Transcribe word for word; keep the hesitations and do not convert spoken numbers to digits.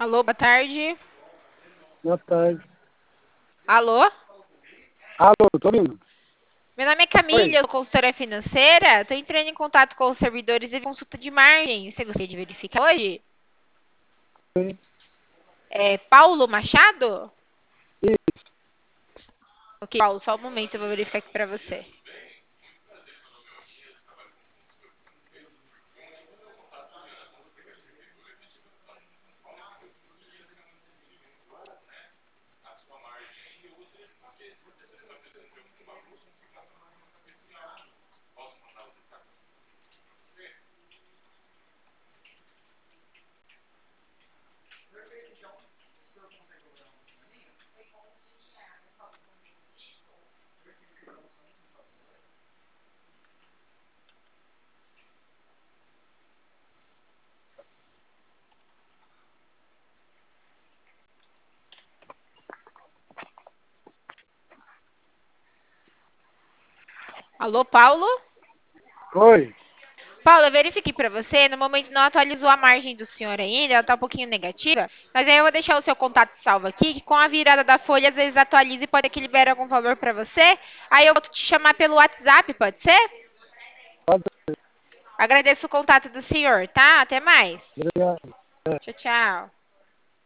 Alô, boa tarde. Boa tarde. Alô? Alô, tô ouvindo? Meu nome é Oi. Camila, eu sou consultora financeira. Estou entrando em contato com os servidores de consulta de margem. Você gostaria de verificar hoje? Oi. É Paulo Machado? Isso. Ok, Paulo, só um momento, eu vou verificar aqui para você. Alô, Paulo? Oi. Paulo, eu verifiquei para você. No momento não atualizou a margem do senhor ainda, ela está um pouquinho negativa. Mas aí eu vou deixar o seu contato salvo aqui, que com a virada da folha, às vezes atualiza e pode que libere algum valor para você. Aí eu vou te chamar pelo WhatsApp, pode ser? Pode. Agradeço o contato do senhor, tá? Até mais. Obrigado. Tchau, tchau.